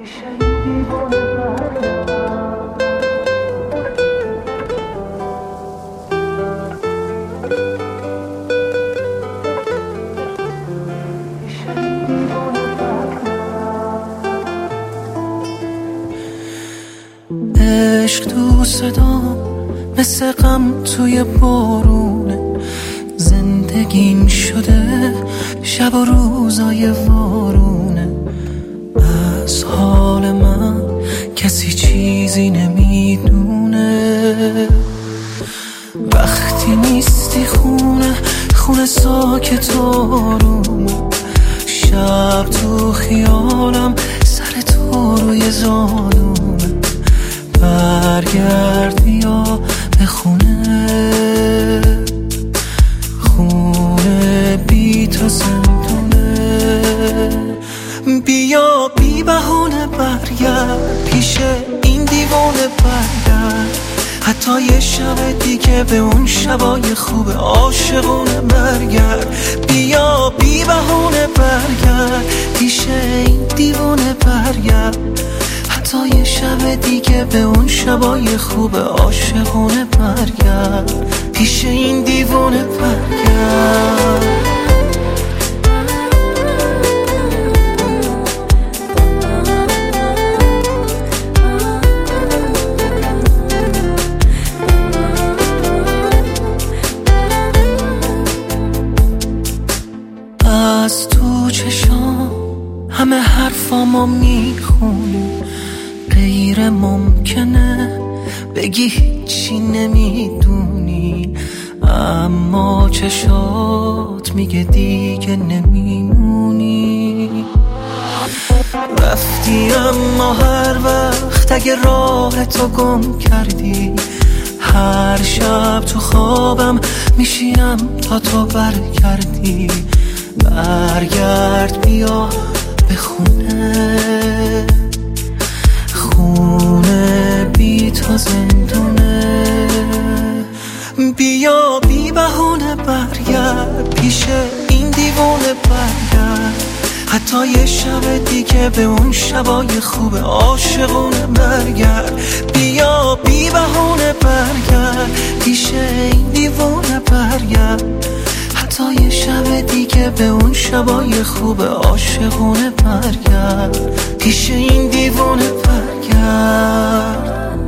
عشق تو صدام مثل غم توی بارونه، زندگیم شده شب و روزای وارونه. از حال من کسی چیزی نمیدونه، وقتی نیستی خونه ساکت و آرومه. شب تو خیالم سر تو روی زانومه. برگرد بیا به خونه بی تو زندونه. بیا بی بهونه برگرد پیش این دیوانه برگرد، حتی یه شب دیگه به اون شبای خوب عاشقونه برگرد. بیا بی بهونه برگرد پیش این دیوانه برگرد، حتی یه شب دیگه به اون شبای خوب عاشقونه برگرد، پیش این دیوانه برگرد. از تو چشام همه حرفامو میخونی، غیر ممکنه بگی هیچی نمیدونی، اما چشات میگه دیگه نمیمونی. رفتی اما هر وقت اگه راه تو گم کردی، هر شب تو خوابم میشینم تا تو برگردی. برگرد بیا به خونه بی تو زندونه. بیا بی بهونه برگرد پیش این دیوانه برگرد، حتی یه شب دیگه به اون شبای خوب عاشقونه برگرد. بیا بی بهونه برگرد پیش این دیوانه برگرد، حتی یه شب دیگه به اون شبای خوب عاشقونه برگرد، پیش این دیوانه برگرد.